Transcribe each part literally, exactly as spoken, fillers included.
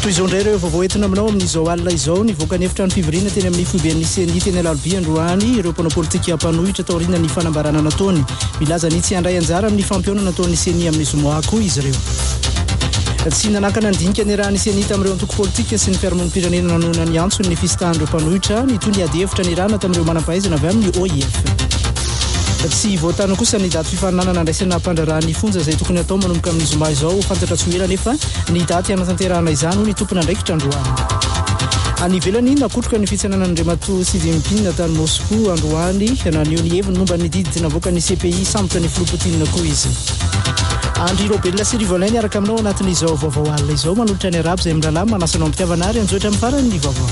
toy izao indray ireo vaovao entina aminao amin'izao alina izao nivoaka ny efitrano fivoriana teny amin'ny foiben'ny seni teny alalobia androany ireo mpanao politika mpanohitra taoriana ny fanambarana nataony milaza ny tsy handray anjara amin'ny fampionana nataon'ny seni amin'ny zomoako izy ireo tsy nanakana andinika ny raha ny seni tamin'ireo antoko politika sy ny fiaramonimpirenena nanona ny antso ny fistahan'ireo mpanohitra ny toy ny ady hevitra ny rana tamin'ireo manam-pahaizana avy amin'ny O I F tsy voatany kosa ny daty fifaninanana andraisana mpandrarahany fonja izay tokony atao manomboka amin'ny zoma izao fantatra tsy ho ela nefa ny daty anatanterahana izany ho ny tompona andraikitra androany any ivelany nakotroka ny fitsananan'andriamato sy vimpinina tany Moscou androany nanio ny heviny momba ny didy navoaka ny C P I sambotra ny filopotinina koa izy Andry Robella sy Rivolaine araka aminao anatin'izao vaovao alina izao manolotra ny arabo izay mirahalahy manasanao ampitiavana ary anjoatra amin'ny farany ny vaovao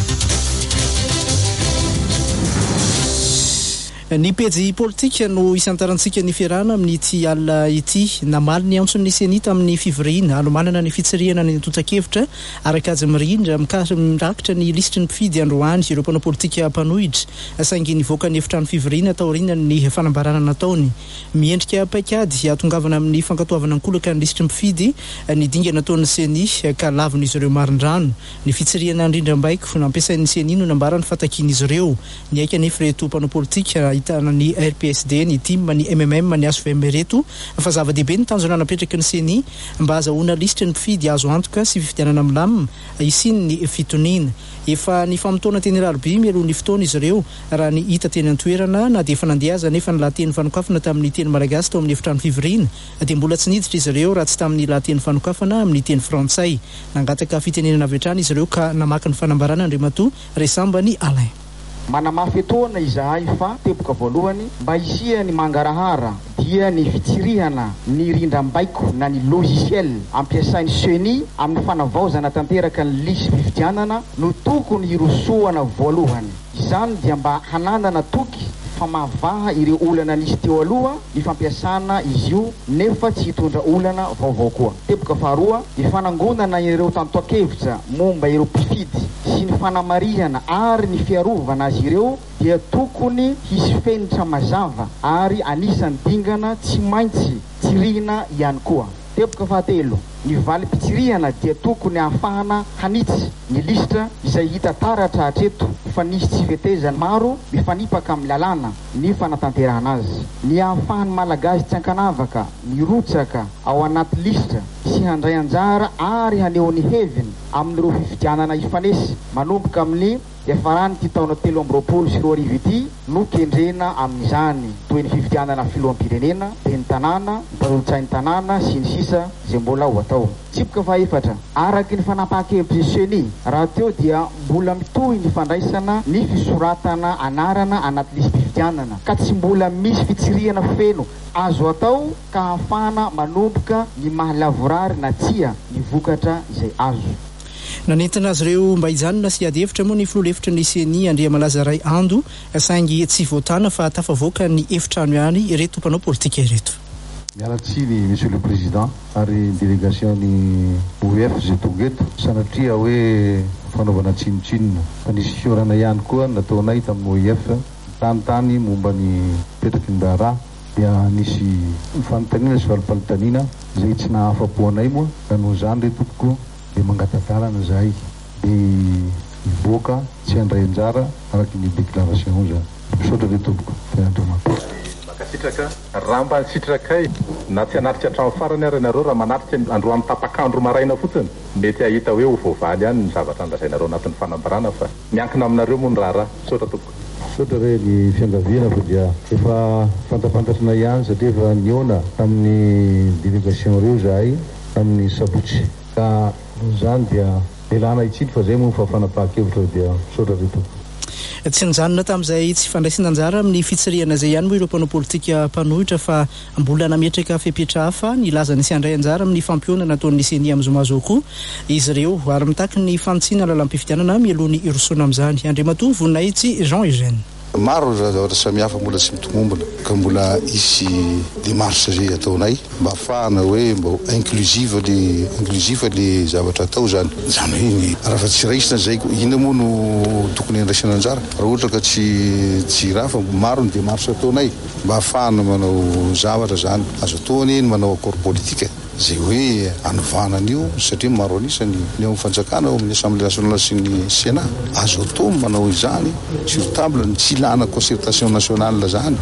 ny pejy politika no isantarantsika ny fiarahana amin'ny ity alina ity namaly ny antson'ny seni tamin'ny fivoriana alomanana ny fitsirihana ny totakevitra araka azy mirindra mirakitra ny lisitry ny mpifidy androany ireo mpanao politika mpanohitra saingy nivoaka ny efitrano fivoriana taoriana ny fanambarana nataony miendrika paikady atongavana amin'ny fankatoavana ankolaka ny lisitry mpifidy ny dinga nataon'ny seni ka lavina izy ireo marindrano ny fitsirihana indrindram-baiko nampiasain'ny seni no nambarany fatakiana izy ireo ny aika nefa reto mpanao politika ahitana ny R P S D ny team ny M M M ny aso V M reto fa zava-dehibe ny tanjona napetraky ny seni mba azahoana lisitry ny mpifidy azo antoka sy fifidianana milamina isiny ny fitoniana efa ny famotona teny raloby mialoha ny fotoana izy ireo raha ny hita teny an-toerana na dia efa nandehaza nefa ny lahateny fanokafana tamin'ny teny malagasy tao amin'ny efitrano fivoriana dia mbola tsy niditra izy ireo raha tsy tamin'ny lahateny fanokafana amin'ny teny frantsay nangataka fitenenana avy hatrany izy ireo ka namaka ny fanambarana Andriamato resamba ny Alain manamafy etoana izahay fa teboka voalohany mba isia ny mangarahara dia ny fitsirihana ny rindram-baiko na ny logiciel ampiasain'ny seni amin'ny fanavaozana tanteraka ny lisy fifidianana no tokony hirosoana voalohany izany dia mba hananana toky famavaha ireo olana nisy teo aloha ny fampiasana izy io nefa tsy hitondra olana vaovao koa teboka faharoa ny fanangonana ireo tantoakevitra momba ireo mpifidy sy ny fanamarihana ary ny fiarovana azy ireo dia tokony hisy fenitra mazava ary anisany dingana tsy maintsy tsirihina ihany koa teboka fahatelo ny valim-pitsirihana dia tokony ahafahana hanitsy ny lisitra izay hita taratra hatreto fa nisy tsy fetezany maro mifanipaka amin'ny lalàna ny fanatanterahana azy ny ahafahany malagasy tsy ankanavaka mirotsaka ao anaty lisitra sy handray anjara ary haneho ny heviny amin'ireo fifidianana ifanesy manomboka amin'ny efarany ty taona telo amby roapolo sy roa arivo ity no kendrena amin'izany toy ny fifidianana filoham-pirenena dia ny tanàna ny mpanolotsain'ny tanàna sy ny sisa izay mbola ho atao tsipoka fahaefatra araky ny fanapahan-kevitry seni raha teo dia mbola mitohy ny fandraisana ny fisoratana anarana anaty lisy fifidianana ka tsy mbola misy fitsirihana feno azo atao ka hafana manomboka ny mahalavorary na tsia ny vokatra izay azo nanentina azy ireo mba hijanona sy ady hevitra moa ny filoha-hevitra ny seni andria malaza ray ando saingy tsy voatana fa tafavoaka ny efitrano ihany ireto mpanao politika ireto mialatsiny monsieur le président ary délégation ny O F zay tonga eto sanatria hoe fanaovana tsinotsinona fa nisy fiorana ihany koa nataonay tamin'ny O F tanytany momba ny petraky ny raharaha dia nisy fanontaniana sy valopanontaniana izay tsy nahafapoanay moa ka noho izany re tompoko dia mangatantarana zahay dia mivoaka tsy handray anjara araky ny déclaration zany misaotra re tompoko fiandromato sitraka raha mba sitrakay na tsy anatrika hatramo farany ary nareo raha manatrika andro amin'ny tapakandro maraina fotsiny mety ahita hoe ho voavaly ihany ny zavatra andrasainareo anatin'ny fanambarana fa miankina aminareo moa ny raharaha misaotra tompoko misaotra re ny fiangaviana fa dia efa fantafantatrana ihany satria efa niona tamin'ny délégation reo zahay tamin'ny sabotsy ka zany dia elana itsiny fa zay moa fa fanapahan-kevitra dia misaotra re tompoko tsy nijanona tamin'izay tsy fandraisana anjara amin'ny fitsirihana izay ihany moa ireo mpanao politika mpanohitra fa mbola nametraka fepetra hafa ny lazany sy handray anjara amin'ny fampionana nataon'ny seni amin'ny zomazo koa izy ireo ary mitaky ny fantsiana lalam-pifidianana mialoha ny irosona amin'izany Andriamato voninahitsy Jean Eugène maro zavatra samihafa mbola tsy mitomombona ka mbola isy démarche zay ataonay mba ahafahana hoe mba inclusive le inclusive le zavatra atao zany zany hoe raha fa tsy raisina zay ina moa no tokony andraisana anjara raha ohatra ka tsy tsy raha fa maro ny démarche ataonay mba ahafahana manao zavatra zany azo ataony ny manao accord politique zay hoe anovanan'io satria maro anisany ny ao fanjakana ao amin'ny assemblée nationale sy ny sénat azo atao manao izany sur table ny tsy ilana concertation nationale zany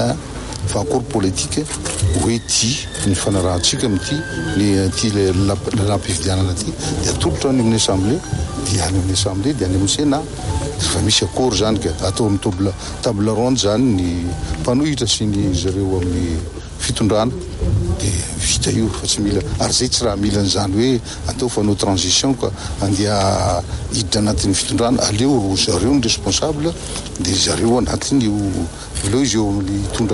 fa accord politique hoe ty ny fanarahantsika amity ny ty lampifidianana ty dia atolotra any amin'ny assemblée dia any amin'ny assemblée dia any amin'ny sénat fa misy accord zany ka atao amin'ny table table ronde zany ny mpanohitra sy ny zareo amin'ny fitondrana dia vita io fa tsy mila ary zay tsy raha mila n'izany hoe atao fanao transition ka andeha hiditra anatin'ny fitondrana aleo zareo ny responsable dia zareo anatiny io aleo izy eo amin'ny tondra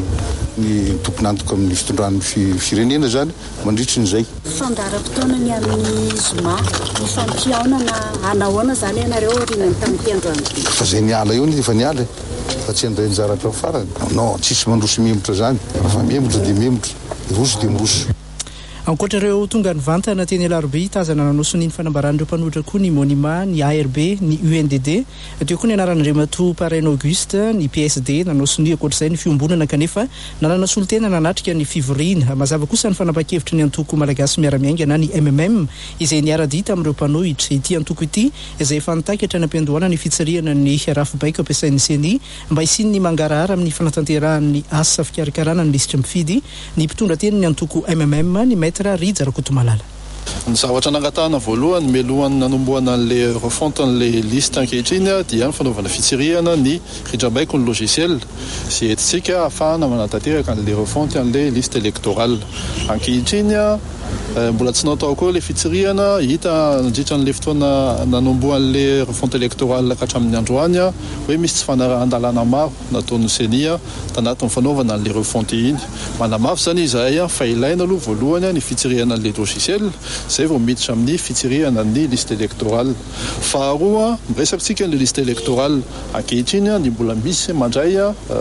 ny tomponantoka amin'ny fitondran'ny firenena zany mandritry n'izay fandaram-potoana ny amin'ny zoma ny fampiaona na anahoana zany ianareo rinany tamin'ny androany fa zay niala eo ny efa niala fa tsy andray anjaratra ao farany non tsisy mandroso memotra zany fa memotra dia memotra roso dia mroso ankoatrareo tonga ny vantana teny Alarobia tazana nanosony ny fanambaran'ireo mpanohitra koa ny monima ny A R B ny U N D D teo koa ny anaran'Andriamatoa Paraine Auguste ny P S D nanosony akoatr'izay ny fiombonana kanefa nanana solotena nanatrika ny fivoriana mazava kosa ny fanapa-kevitra ny antoko malagasy miaramiainga na ny M M M izay niara-dita amin'ireo mpanohitra ity antoko ity izay efa nitakatra ny ampiandohana ny fitsariana ny rafibaiko ampiasain'ny seni mba hisin'ny mangarahara amin'ny fanatanterahany asa fikarakarana ny lisitra mifidy ny mpitondra teny ny antoko M M M ny Rija Rakotomalala. Ny zavatra nangatahana voalohany melohan'ny nanomboana an'ilay refonte an'ilay liste ankehitriny dia ny fanaovana fitsirihana ny ridrabaiko ny logiciel sy entintsika ahafahana manatanteraka an'ilay refonte an'ilay liste électorale ankehitriny mbola tsy natao koa ilay fitsirihana hita nandritra n'ilay fotoana nanomboan'ilay refonte électorale ka hatramin'ny androany hoe misy tsy fanarahan-dalàna maro nataon'ny senia tanatin'ny fanaovana an'ilay refonte iny manamafy zany izahay fa ilaina aloha voalohany ny fitsirihana an'ilay logiciel zay vao miditra amin'ny fitsirihana ny liste électorale faharoa miresakantsika ny liste électorale ankehitriny ny mbola misy mandray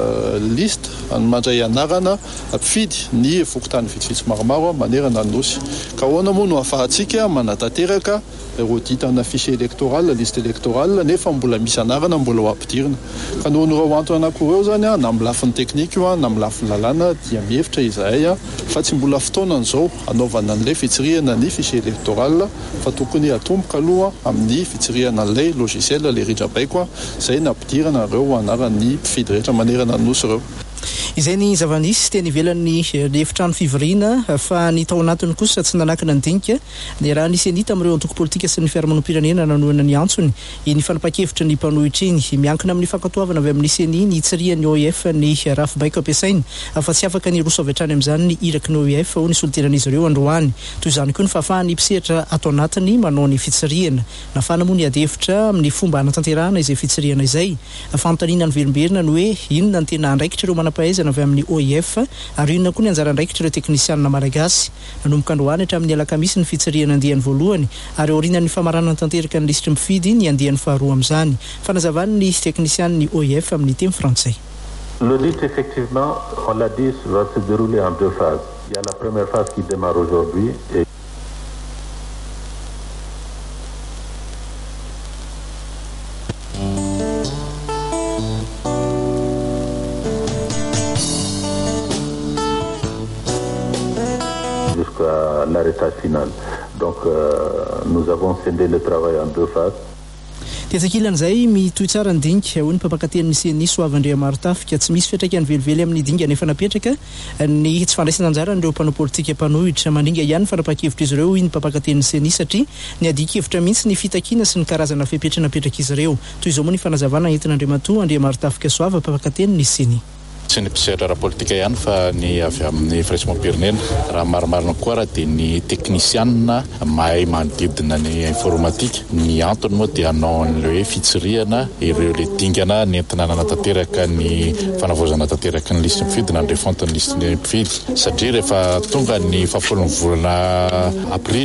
liste mandray anarana ampifidy ny fokotany vitsivitsy maromaro manerana ny nosy ka ahoana moa no ahafahantsika manatanteraka roditana fichier électoral liste électorale nefa mbola misy anarana mbola ho ampidirina ka noho ny reo antony anankireo zany na amin'ny lafiny teknika io na amin'ny lafiny lalàna dia mihevitra izahay fa tsy mbola fotoana zao anaovana an'ilay fitsirihana ny fichier électoral fa tokony atomboka aloha amin'ny fitsirihana an'ilay logiciel le ridrabaiko zay nampidirana reo anaran'ny mpifidy rehetra manerana ny nosy reo izay ny zavanisy teny ivelan'ny efitrano fivoriana fa ny tao anatiny kosa tsy nanakina ny dinika ny raha nisy anita amin'ireo antoko politika sy ny fiaramanam-pirenena nanoana ny antsony ny fanapa-kevitra ny mpanohitra iny miankina amin'ny fankatoavana avy amin'ny seni ny tsirian'ny O I F ny rafibaiko ampiasainy fa tsy afaka ny roso avy hatrany amin'izany ny iraky ny O I F ho ny solotenan'izy ireo androany toy izany koa ny fahafahany mpisehatra ato anatiny manao ny fitsirihana nafana moa ny adevitra amin'ny fomba anatanterahana izay fitsirihana izay fanontaniana ny verimberina ny hoe inona ny tena andraikitra ireo pahaizana avy amin'ny O I F ary inona koa ny anjara andraikitra ireo teknisianina malagasy nanomboka androany hatramin'ny alakamisy ny fitsirihana andiany voalohany ary orinan'ny famaranana tanteraka ny lisitra mifidy ny andiany faharoa amin'izany fanazavany ny teknisian'ny O I F amin'ny teny frantsay. L'audit effectivement, on l'a dit, va se dérouler en deux phases. Il y a la première phase qui démarre aujourd'hui et jusqu'à l'arrêtage final. Donc euh, nous avons scindé le travail en deux phases. Tiatsakilany mitoy tsara ny dinika hoy ny mpampakaten'ny seni Soavandriamaro Tafika tsy misy fiatraikany velively amin'ny dinga nefa napetraka ny tsy fandraisana anjara ireo mpanao politika mpanohitra mandringa ihany fanapa-kevitra izy ireo ny mpampakaten'ny seni satria ny adikevitra mihitsy ny fitakina sy ny karazana fepetra napetraka izy ireo toy izao moa ny fanazavana entin'Andriamatoa Andriamaro Tafika Soava mpampakaten'ny seni tsy ny mpisehatra raha politika ihany fa ny avy amin'ny firaisam-pirenena raha maromarona koa raha dia ny teknisianina mahay manodidina ny informatika ny antony moa dia hanao an'ilay hoe fitsirihana ireo le dingana nentina nanatanteraka ny fanavaozana tanteraka ny listy mifidy na ny refonte ny listy mifidy satria rehefa tonga ny fahafolo ny volana aprily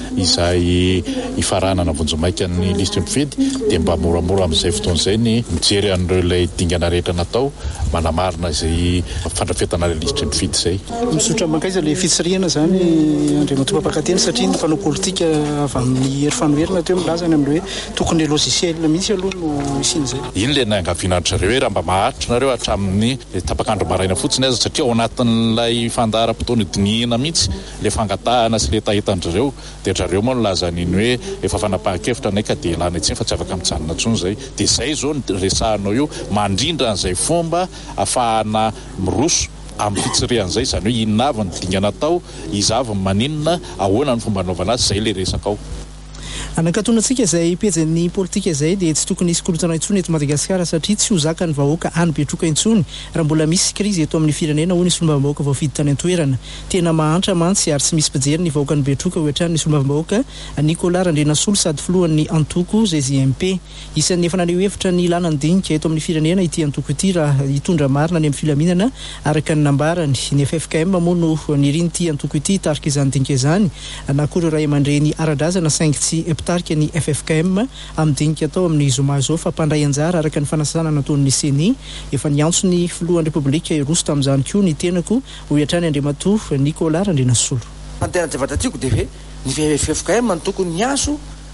izay ifaranana vonjomaika ny liste mifidy dia mba moramora amin'izay fotoan'izay ny mijery an'ireo ilay dingana rehetra natao manamarina izay fandrafetana ilay liste mifidy izay. Misotra mankaiza ilay fitsirihana zany Andriamatoa Mpapakateny satria ny mpanao politika avy amin'ny hery fanoherina teo milaza any amin'ireo hoe tokony logiciel mihitsy aloha no isin'izay. Iny le nangavianareo hoe raha mba maharitra nareo hatramin'ny tapakandro maraina fotsiny aza satria ao anatin'ilay fandaharam-potoana dinihana mihitsy le fangatahana sy le tahitan'ireo dia zareo moa no laza niny hoe efa fanapahan-kevitra nay ka dia lana itsiny fa tsy afaka mijanona intsony izay. Dia izay izao no resahanao io mandrindra an'izay fomba ahafahana miroso amin'ny fitsirihan'izay izany hoe inona avy ny dingana atao izy avy ny maninona ahoana ny fomba anaovana azy izay le resaka ao. Anankatoanantsika izay pejany politika izay dia tsy tokony hisy korontana intsony eto Madagasikara satria tsy ho zaka ny vahoaka any betroka intsony raha mbola misy krizy eto amin'ny firenena hoy ny solombavambahoaka voafidy tany an-toerana. Tena mahantra mantsy ary tsy misy pijery ny vahoaka ny betroka hoatrany ny solombavambahoaka Nicolas Randrenasolo sady filohan'ny Antoko Z Z M P. Isan'ny efa naneho hevitra ny ilana ny dinika eto amin'ny firenena ity Antoko ity raha hitondra marina any amin'ny filaminana araka ny nambarany ny F F K M moa no niriny ity Antoko ity tarika izany dinika izany na koa ray aman-dreny ara-drazana saingy tsy tarika ny F F K M amin'ny dinika atao amin'ny zoma zao fa mpandray anjara araka ny fanasana nataon'ny CENI efa niantso ny filohan'ny Repoblika Roso tamin'izany koa ny tenako ho hiatrany Andriamatoa Nicolas Randrenasolo. Antena javatatiako dia hoe ny F F K M no tokony niaso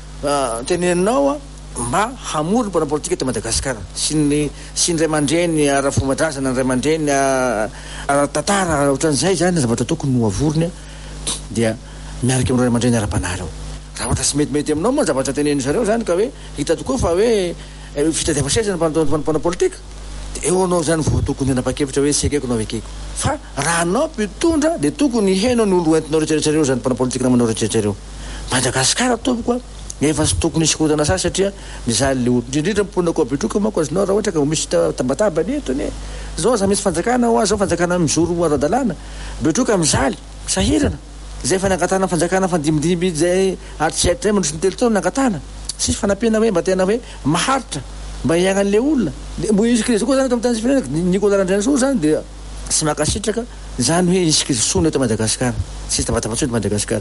teneninao mba hamory mpana politika eto Madagasikara sy ny sy ny ray aman-dreny ara-fomban-drazana ny ray aman-dreny ara-tantara ohatran'izay zany zavatra tokony ho avorony dia miaraka amin'ny ray aman-dreny ara-panareo. Raha ohatra sy metimety aminao moa zavatra teneny zareo zany ka hoe hita tokoa fa hoe fitadiava sesany mpana politika dia eo anao zany vao tokony hanapa-kevitra hoe sy ekeko nao ekeko fa raha anao mpitondra dia tokony henao ny olo entinao rehetrarehetra reo zany mpana politika namanao rehetrarehetra reo. Madagasikara tompoko efa sy tokony hisy korotana sasy satria mizaly le olo indrindrindra mponako betroka manko azonao raha ohatra ka misy tabatabany etony zao za misy fanjakana ho azy zao fanjakana mizoro ara-dalàna betroka mizaly sahirana zay fa nangatana fanjakana fandimidimy zay aritreritra mandroso ny telo taona nangatana sisy fanampiana hoe mba tena hoe maharitra mba hiagnan'le olona mbo isy krizy koa zany eto amin'ny tany firenena Nicolas Randrenasolo zany dia sy makasitraka zany hoe isy krizy sono eto Madagasikara sisy tabatabatsoa eto Madagasikara.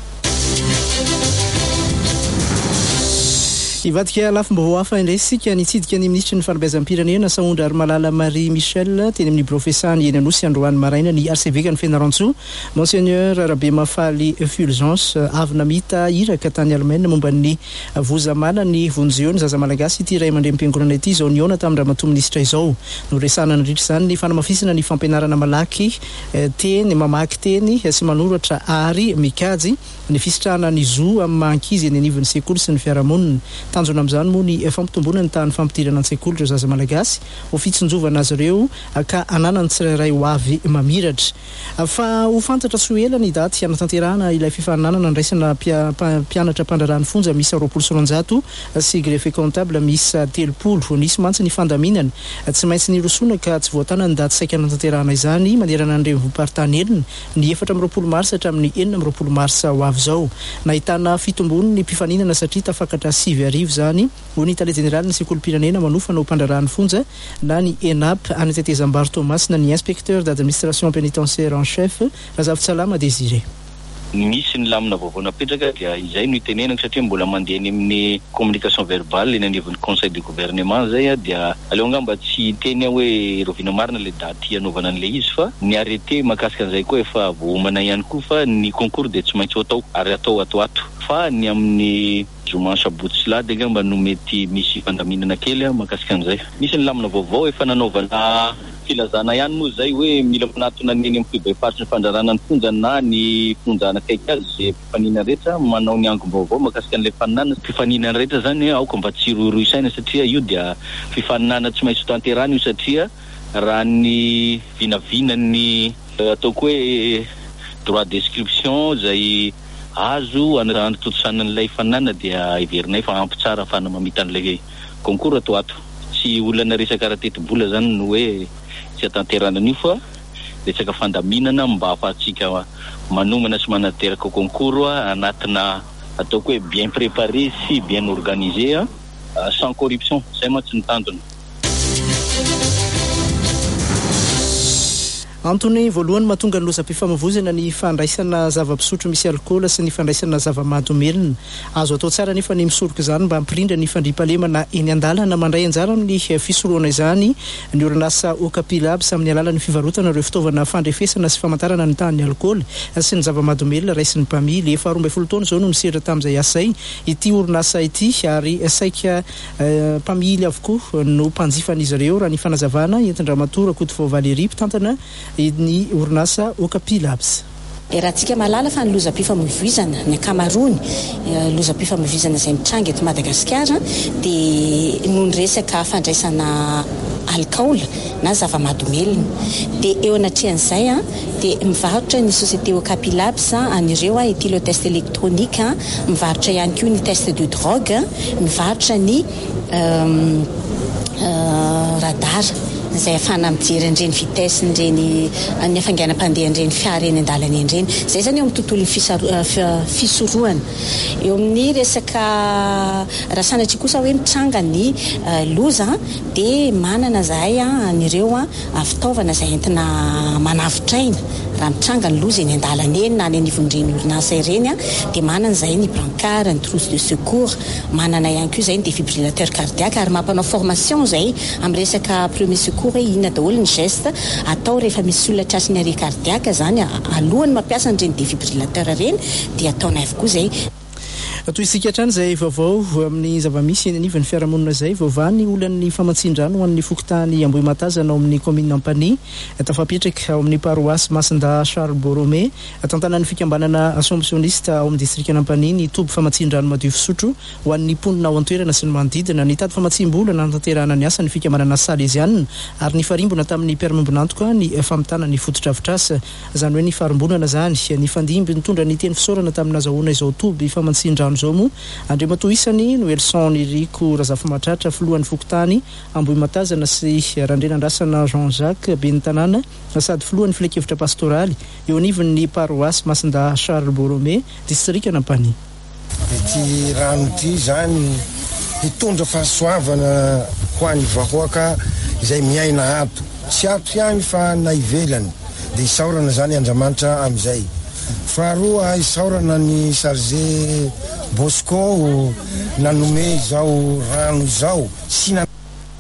Ivadika lafim-baovao hafa indraisika nitsidika ny ministra ny fanabeazam-pirenena Saondra Arimalala Marie Michel teny amin'ny profesany eny Anosy Androany Maraina ny R C V ka ny Fianarantsoa Monseigneur Rabe Mafaly Fulgence avy namita iraka tany Allemagne momba ny vozamana ny vonjeo ny zaza malagasy ity ray aman-dreny mpiangonana ity izao niona tamin'ny ramatoa ministra izao no resana nandritra izany ny fanamafisana ny fampianarana malaky teny mamaky teny sy manoratra ary mikajy ny fisitrahana ny zo amin'ny mankizy eny anivon'ny sekoly sy ny fiarahamonina. Tanjona amin'izany moa ny fampitomboana ny tany fampidirana ny sekoly ireo zaza malagasy ho fitsonjovana azy ireo ka anana ny tsirairay ho avy mamiratra fa ho fantatra sy ho ela ny daty hanatanterahana ilay fifaninanana ndraisana mpianatra mpandrarahany fonja misy roapolo sy roanjato sy greffe comptable misy telopolo nisy mantsy ny fandaminana tsy maintsy ny rosona ka tsy voatana ny daty saika hanatanterahana izany manerana ny renivohim-paritany elina ny efatra amin'ny roapolo marsa hatramin'ny enina amin'ny roapolo marsa ho avy zao nahitana fitombony ny mpifaninana satria tafakatra sivy arivo zany ho ny tale general ny sekolim-pirenena manofana ho mpandrarahany fonja na ny ENAP any tetezam-bary Thomas na ny inspecteur d'administration pénitentiaire en chef Razafitsalama Désiré. Misy ny lamina vaovao napetraka dia izay no itenenako satria mbola mandeha any amin'ny communication verbale eny anivon'ny conseil de gouvernement zay dia aleo angamba tsy teny hoe rovina marina le daty anaovana an'le izy fa ny arrêté mahakasika an'izay koa efa vohomana ihany koa fa ny concours de tsy maintsy ho atao ary atao atoato fa ny amin'ny zoma sabotsy sy lady angamba no mety misy fandaminana kely mahakasika an'izay. Misy ny lamina vaovao efa nanaovana filazana ihany moa zay hoe mila manatona ny amin'ny fibefaritry ny fandrarana ny fonja na ny fonja anakaiky azy zay mpifanina rehetra manao ny angom-baovao mahakasika an'ilay faninana mpifanina rehetra zany aoka mba tsy roiroisaina satria io dia fifaninana tsy maintsy tanterana io satria raha ny vinavinany ataoko hoe droit d'inscription zay azo anatotosana an'ilay faninana dia iverinay fa ampy tsara afahana mamita an'ilay concours ato ato tsy olana resaka raha-teti-bola zany no hoe tsy atanterana an'io fa resaka fandaminana mba ahafahantsika manomana sy manateraka concours anatina ataoko hoe bien préparé sy bien organisé sans corruption zay mantsy ny tandrony. Antony voalohany mahatonga ny lozam-pifamoivoizana ny fandraisana zava-pisotro misy alcool sy ny fandraisana zava-mahadomelina. Azo atao tsara nefa ny misoroka izany mba hampirindra ny fandriam-pahalemana eny an-dalana mandray anjara amin'ny fisorohana izany ny orinasa Okapilabs amin'ny alalan'ny fivarotana ireo fitaovana fandrefesana sy famantarana ny tahan'ny alcool sy ny zava-mahadomelina raisin'ny mpamily. Efa roa ambin'ny folo taona izao no misehatra tamin'izay asay ity orinasa ity ary saika mpamily avokoa no mpanjifan'izy ireo raha ny fanazavana entin-dramatora Kotovao Valérie mpitantana ny orinasa Okapilabs. E raha tsika malala fa ny lozam-pifamoivoizana ny akamarony lozam-pifamoivoizana izay mitranga eto Madagasikara dia noho ny resaka fandraisana alcool na zava-mahadomelina dia eo anatrehan'izay a dia mivarotra ny société Okapilabs an'ireo etilo test électronique mivarotra ihany koa ny test de drogue mivarotra ny radar zay afana mijery an'ireny vitesse n'ireny ny hafanganam-pandeha an'ireny fiara eny an-dalana en'ireny. Zay zany eo amin'ny tontolon'ny fisorohana. Eo amin'ny resaka raha sanatria kosa hoe mitranga ny loza dia manana zahay an'ireo fitaovana izay entina manavotraina raha mitranga ny loza eny an-dalana eny na any anivon'ireny orinasa ireny dia manana zahay ny brancard, ny trousse de secours, manana ihany koa zay ny défibrillateur cardiaque ary mampanao formation zay amin'ny resaka premier secours hoe inona daholo ny geste atao rehefa misy olona tratriny arrêt cardiaque zany alohany mampiasa an'ireny défibrillateur ireny dia ataonay avokoa zay. Toy isika hatrany izay vaovao amin'ny zava-misy eny anivon'ny fiarahamonina izay vaovany olan'ny famantsian-drano ho an'ny fokontany Ambohimatazana ao amin'ny commune Ampany tafapetraka ao amin'ny paroasy Masinda Charles Borromée tantanan'ny fikambanana assomptioniste ao amin'ny distrikta Ampany ny toby famantsian-drano madio fisotro ho an'ny mponina ao an-toerana sy ny manodidina. Ny tady famantsiam-bola natanterahana ny asa ny fikambanana Salesianina ary ny farimbona tamin'ny permembonantoka ny famitana ny fototra-avitrasa izany hoe ny farimbonana zany ny fandimby nitondra ny teny fisaorana tamin'ny azahoana izao toby famantsian-drano zao mo andriamato isany no Elson Niriko Razafamatratra filohan'ny fokontany Ambohimatazana sy randrenandrasana Jean-Jacques Benitanana sady filohan'ny filekevitra pastoraly eo anivon'ny paroasy Masinda Charles Borromée distrikta Ampany. Ity rano ity zany hitondra fahasoavana ho an'ny vahoaka izay miaina ato tsy ato ihany fa na ivelany dia isaorana zany Andriamanitra amin'izay. Faharoa isaorana ny chargé Bosco nanome zao rano zao sy na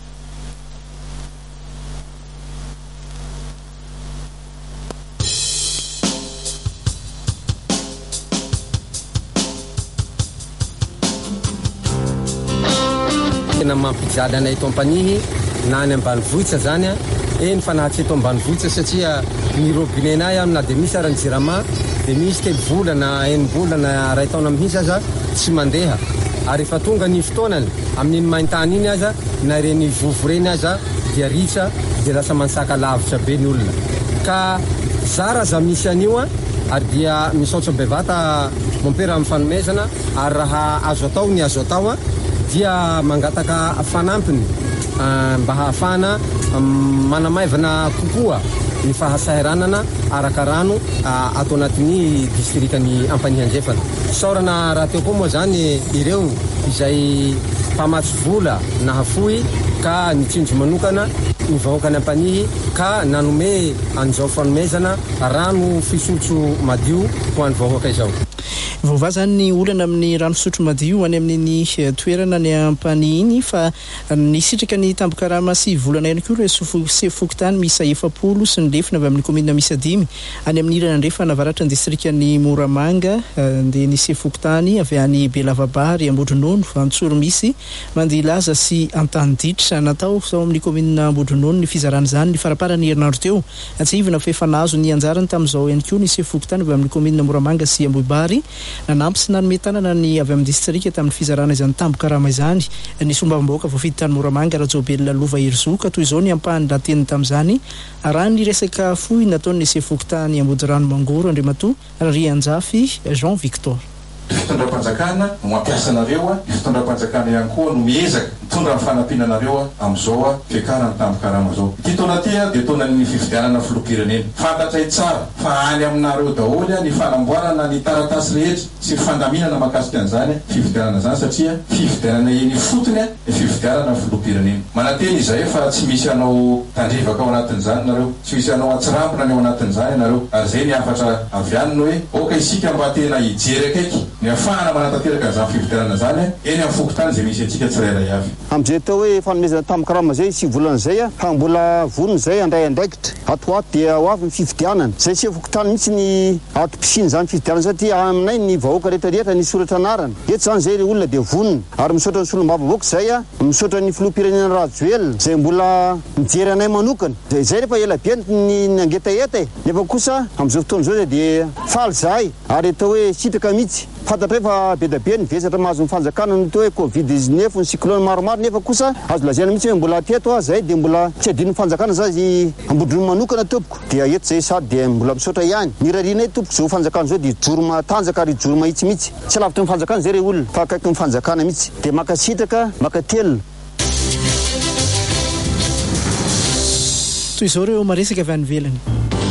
tena mampijaly anay eto Ampanihy na any ambanivohitra zany a eny fa nahatsy eto ambanivohitra satria ny robinet nay na dia misy ara ny jirama dia misy telo volana enim-bolana ray taona mihitsy aza tsy mandeha ary efa tonga ny fotoanany amin'iny maintany iny aza na ireny vovo reny aza dia ritsa dia lasa mansaka lavitra be ny olona ka zara za misy anio a ary dia misaotra bevata mompera amin'ny fanomezana ary raha azo atao ny azo atao a dia mangataka fanampiny mba hahafana manamaivana kokoa ny fahasahiranana araka rano ato anatin'ny distrikany Ampanihy Andrefana. Saorana raha teo koa moa zany ireo izay mpamatsy vola na hafoy ka nitsinjo manokana ny vahoakany Ampanihy ka nanome an'izao fanomezana rano fisotro madio ho an'ny vahoaka izao. Vaovao zany ny olana amin'ny rano fisotro madio any amin'ny toerana ny Ampany iny fa ny sitraka ny tambokarama sy volana ihany koa ireo sefokotany misa efapolo sy ny lefina avy amin'ny komina misa dimy any amin'ny ilana andrefa navaratra ny distrikany Moramanga dia ny sefokotany avy any Belavabary Ambodronono Antsoro misy Mandilaza sy Antanditra natao sao amin'ny komina Ambodronono ny fizarana zany ny faraparany herinandro teo atsivina fa efa nahazo ny anjarany tamin'izao ihany koa ny sefokotany avy amin'ny komina Moramanga sy Ambohibary nanampy sy nanome tanana ny avy amin'ny distrikta tamin'ny fizarana izany tambokarama izany ny sombam-bahoaka voafidy tany Moramanga Rajobelona Lova Herzoka toy izao ny ampahany lateniny tamin'izany raha ny resaka fohy nataon'ny sefokotany Ambodirano Mangoro Andriamato Rianjafy Jean Victor. Fitondram-panjakana no mampiasa anareo a, fitondram-panjakana ihany koa no miezaka mitondra ny fanampinanareo amin'izao a fiakarany tamin'ny karama zao. Ity taona ty a dia taonany fifidianana filoham-pirenena. Fantatray tsara fa any aminareo daholo a ny fanamboarana ny taratasy rehetra sy fandaminana mahakasika an'izany fifidianana zany satria fifidianana eny fotony a fifidianana filoham-pirenena. Mananteny izay fa tsy misy anao tandrivaka ao anatin'izany nareo, tsy misy anao atsirampina ny ao anatin'izany nareo. Ary zay ny afatra avy aniny hoe oka isika mba tena hijery akaiky ny afahana manatateraka an'izany fifidianana zany eny amin'ny fokotany zay misy antsika tsirairay avy. Amizay tao hoe fanomezana tamin'ny karama zay sy volana zay a fa mbola vonony zay andray andraikitra ato ato dia ho avy ny fifidianana zay tsy fokotany mihitsy ny atom-pisiny zany fifidianana satria aminay ny vahoaka rehetrarehetra ny soratra anarany eto zany zay olona dia vonony ary misaotra ny solom-bavavoaka zay a misaotra ny filoham-pirenena Rajoelina zay mbola mijery anay manokana zay zay rehefa ela be ny angetaeta nefa kosa am'izao fotoana zao dia faly zahay ary atao hoe sitraka mihitsy fantatra fa be da be ny vesatra mahazo ny fanjakana ny teo hoe covid dix-neuf ny cyclone maromaro nefa kosa azo lazaina mihitsy hoe mbola teto a zay dia mbola tsy adino fanjakana zazy ambodrony manokana tompoko dia eto zay sady dia mbola misaotra ihany ny rarina tompoko zao fanjakana zao dia joro matanjaka ary joro mahitsy mihitsy tsy lavitra ny fanjakana zay re olona fa akaiky ny fanjakana mihitsy dia makasitraka makatelona. Toy izao reo maresaka avy any ivelany.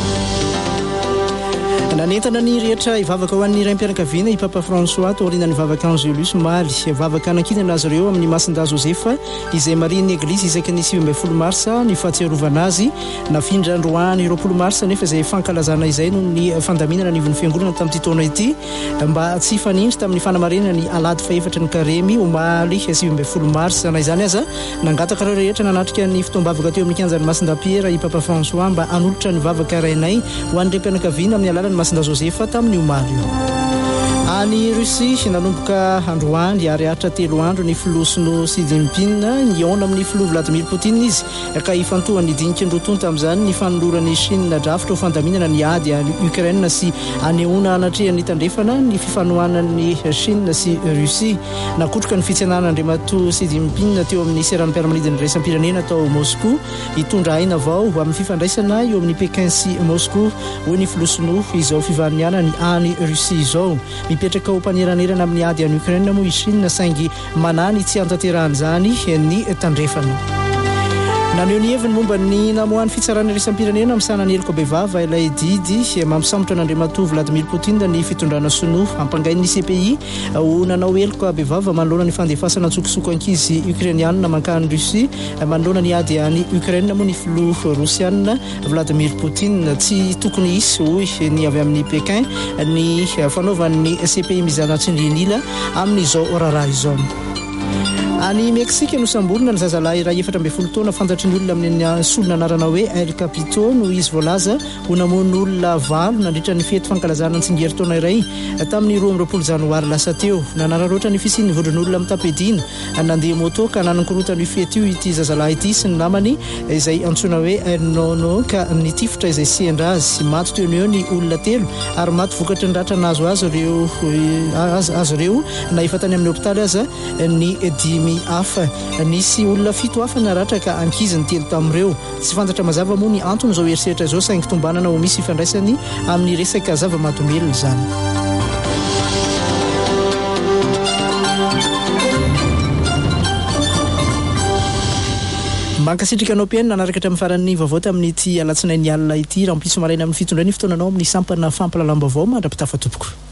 Nanentana ny rehetra ivavaka ho an'ny raim-pianakaviana i Papa François taoriana ny vavaka Angelus Maly, vavaka anankinana azy ireo amin'ny Masinda Josefa izay marian'ny eglizy isaky ny sivy ambin'ny folo marsa ny fahatsiarovana azy nafindra androany roapolo marsa nefa izay fankalazana izay noho ny fandaminana ny ivon'ny fiangonana tamin'ity taona ity mba tsy fanindry tamin'ny fanamarinana ny alady faefatra ny karemy omaly sivy ambin'ny folo marsa na izany aza nangataka ireo rehetra nanatrika ny fotoam-bavaka teo amin'ny kianjan'ny Masinda Pierre i Papa François mba hanolotra ny vavaka rainay ho an'ireo mpianakaviana amin'ny alalany Masinda Josefa tamin'ny omaly io. Any Russie nanomboka androany ary atra telo andro ny filosino Xi Jinping niona amin'ny filoha Vladimir Poutine izy ka ifantohany dinika androtony tamin'izany ny fanoloran'ny Chine drafitra ho fandaminana ny ady any Ukraine sy anehoana anatrehan'ny tandrefana ny fifanohanan'ny Chine sy Russie. Nakotroka ny fitsenan'Andriamatoa Xi Jinping teo amin'ny seranam-piaramanidin'ny raisam-pirenena tao Moscou hitondra aina avao amin'ny fifandraisana eo amin'ny Pekin sy Moscou hoy ny filosino izao fivanianany any Russie izao. Mipetraka ho mpaneranirana amin'ny ady any Ukraine moa i Chine saingy manany tsy antanterahany izany ny tandrefana. Naneo ny heviny momba ny namohan'ny fitsarana raisam-pirenena amin'ny sanany eloko bevava ilay didy mampisambotra an'Andriamatoa Vladimir Poutine ny fitondrana sinoa ampangain'ny C P I ho nanao eloko bevava manoloana ny fandefasana tsokosoko ankizy Ukrainiana mankany Russie manoloana ny ady any Ukraine moa ny filoha Rosiana Vladimir Poutine tsy tokony isy hoy ny avy amin'ny Pekin ny fanaovan'ny C P I mizana tsindrinila amin'izao raharaha izao. Any Meksika no samborina ny zazalahy iray efatra ambin'ny folo taona fantatry ny olona amin'ny solona anarana hoe El Capito no izy voalaza ho namono olona valo nandritra ny fety fankalazana ny tsingerin-taona iray tamin'ny roa amby roapolo janoary lasa teo. Nanararoatra ny fisian'ny vodrin'olona amin'ny tapedina nandeha moto ka nanankorotany fety io ity zazalahy ity sy ny namany izay antsoina hoe nono ka ny tifitra izay sendra azy maty teo eo ny olona telo ary maty vokatry ny ratra nazo azy ireo azy ireo na efa tany amin'ny hopitaly aza ny dimy hafa. Nisy olona fito hafa naratra ka ankiziny telo tamin'ireo. Tsy fantatra mazava moa ny antony izao herisetra izao saingy tombanana ho misy ifandraisany amin'ny resaka zava-mahadomelona izany. Mankasitrika anao piaina nanaraka hatramin'ny faran'ny vaovao tamin'ity alatsinainy alina ity raha mpiso maraina amin'ny fitondrany fotoananao amin'ny sampana fampalalam-baovao mandrapitafa tompoko.